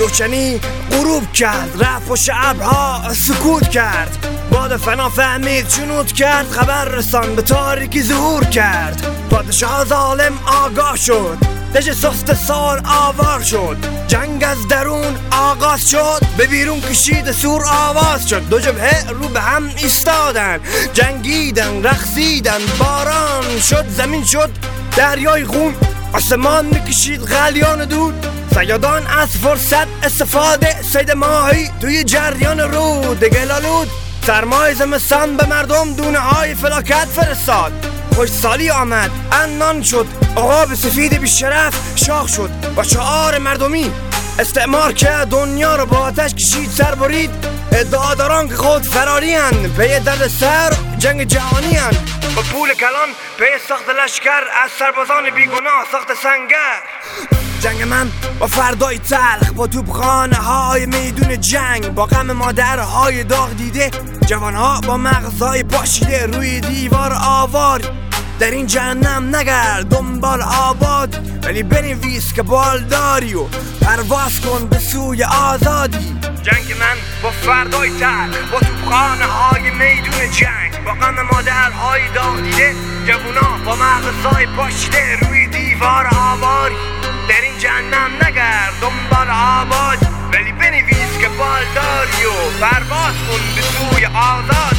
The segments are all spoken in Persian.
روشنی غروب کرد، رفت پشت ابرها سکوت کرد. باد فنا فهمید جنود کرد، خبر رسان به تاریکی ظهور کرد. پادشاه ظالم آگاه شد، دژ سست سال آوار شد. جنگ از درون آغاز شد، به بیرون کشید سور آواز شد. دو جبهه رو به هم ایستادن، جنگیدن رقصیدن. باران شد زمین شد دریای خون، آسمان میکشید غلیان دود. صیادان از فرصت استفاده، صید ماهی توی جریان رود. گلالود سرمای زمستان به مردم دونه های فلاکت فرستاد. خوشسالی آمد عنان شد، عقاب سفید بیشرف شاخ شد. با شعار مردمی استعمار که دنیا رو با آتش کشید سر برید. ادعاداران که خود فراری هن، پی درد سر جنگ جهانی هن. با پول کلان پی ساخت لشکر، از سربازان بیگناه ساخت سنگر. جنگ من با فردای تلخ، با توپخانه های میدون جنگ. با غم مادرهای داغ دیده، جوانها با مغزهای پاشیده. روی دیوار آوار در این جهنم نگرد دنبال آباد، ولی بنویس که بالداری و پرواز کن به سوی آزادی. جنگ من با فردای تلخ، با توپخانه های میدون جنگ. با غم مادرهای داغ دیده، جوانها با مغزهای پاشیده. روی دیوار آواری در این جهنم نگرد دنبال آباد، ولی بنویس که بالداری و پرواز کن به سوی آزاد.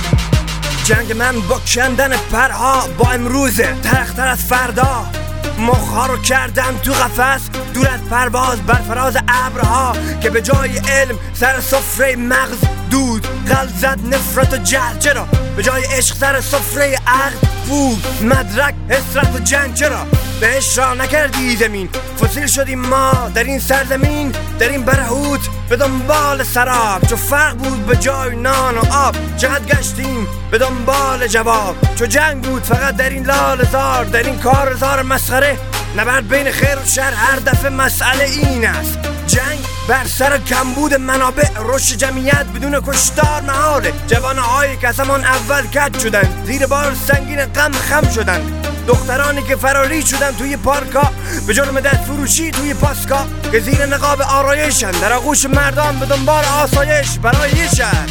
جنگ من با کندن پرها، با امروزه ترختر از فردا. مخها رو کردم تو قفس، دور از پرواز بر فراز ابرها. که به جای علم سر سفره مغز دود، قلب زد نفرت و جهل. چرا به جای عشق سر سفره عقل بود؟ مدرک حسرت و جنگ چرا بهش را نکردی زمین؟ فسیل شدیم ما در این سرزمین، در این برهوت به دنبال سراب. چو فرق بود به جای نان و آب، چقدر گشتیم به دنبال جواب. چو جنگ بود فقط در این لاله‌زار، در این کارزار مسخره. نبرد بین خیر و شر هر دفعه مسئله این است. جنگ بر سر کمبود منابع، رشد جمعیت بدون کشتار محاله. جوانهایی که از همان اول کج شدن، زیر بار سنگین غم خم شدن. دخترانی که فراری شدن توی پارکا، به جرم دست فروشی توی پاسکا. که زیر نقاب آرایشن، در آغوش مردان به دنبال آسایش برای یه شهر.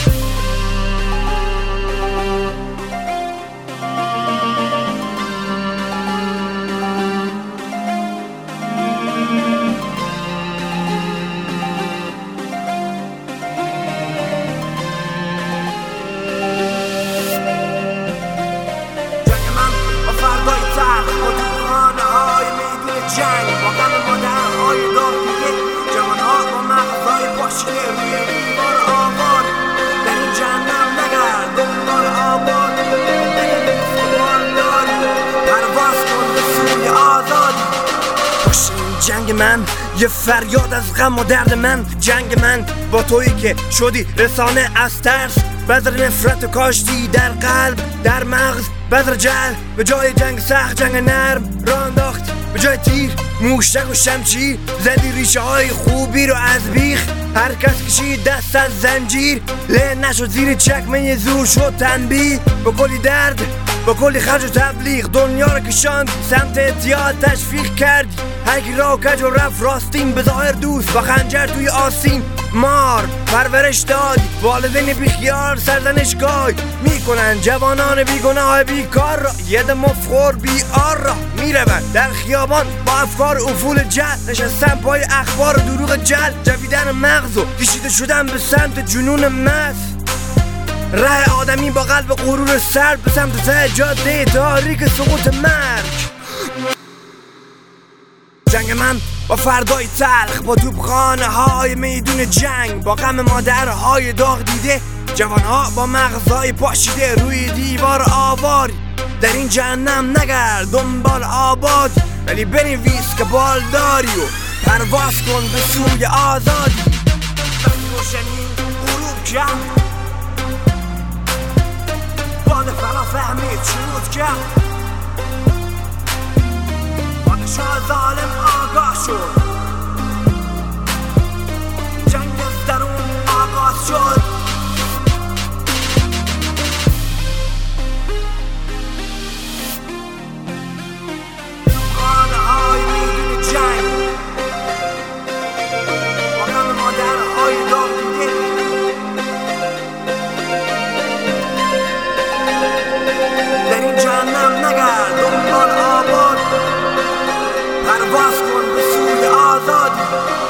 جنگ من یه فریاد از غم و درد من. جنگ من با تویی که شدی رسانه از ترس، بذر نفرت و کاشتی در قلب در مغز. بذر جهل به جای جنگ سخت جنگ نرم را انداخت. به جای تیر موشک و شمشیر، زدی ریشه های خوبی رو از بیخ. هر کس کشید دست از زنجیر، له نشد زیر چکمه زور شد تنبیه. با کلی درد با کلی خرج و تبلیغ، دنیا رو کشاند سمت اعتیاد. تشویق کردی هر کی را کج و رفت راستین، به ظاهر دوست با خنجر توی آستین. مار پرورش دادی، والدین بیخیال سرزنشگاه میکنن. جوانان بیگناه بیکار را یه دم مفخور بیار را میرون در خیابان با افکار افول جهل. نشستن پای اخبار و دروغ جهل، جویدن مغز و کشیده شدن به سمت جنون مست. ره آدمی با قلب غرور سرد به سمت ته جاده تاریک سقوط مرگ. جنگ من با فردای تلخ، با توپخانه های میدون جنگ. با غم مادرهای داغ دیده، جوانها با مغزهای پاشیده. روی دیوار آواری در این جهنم نگرد دنبال آباد، ولی بنویس که بالداری و پرواز کن به سوی آزادی. روشنی غروب کرد، باد فنا فهمید شروط کرد. پادشاه ظالم آگاه شد، جنگ از درون آغاز شد. خانه های میدون جنگ، با غم جهنم نگرد دنبال آباد، پرواز کن به سوی آزادی.